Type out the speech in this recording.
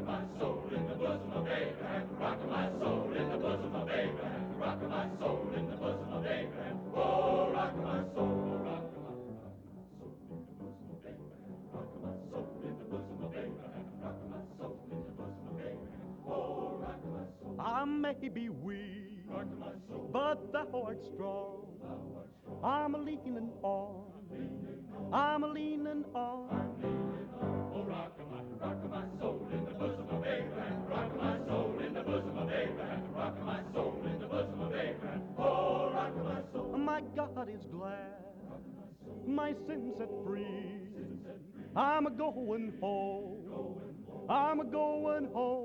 rocking my soul in the bosom of Abraham, rocking my soul in the bosom of Abraham, rocking my soul in the bosom of Abraham. Oh, rocking my soul, rocking my soul in the bosom of Abraham, rocking my soul in the bosom of Abraham, rocking my soul in the bosom of Abraham. Oh, rocking my soul. I may be weak, Rocking my soul, but thou art strong. thou art strong. I'm a leaning on. I'm a leaning on. Oh, rockin' my soul in the bosom of Abraham, rockin' my soul in the bosom of Abraham, rockin' my soul in the bosom of Abraham. Oh, rockin' my soul. My God is glad, my sin set free. I'm a going home. I'm a going home.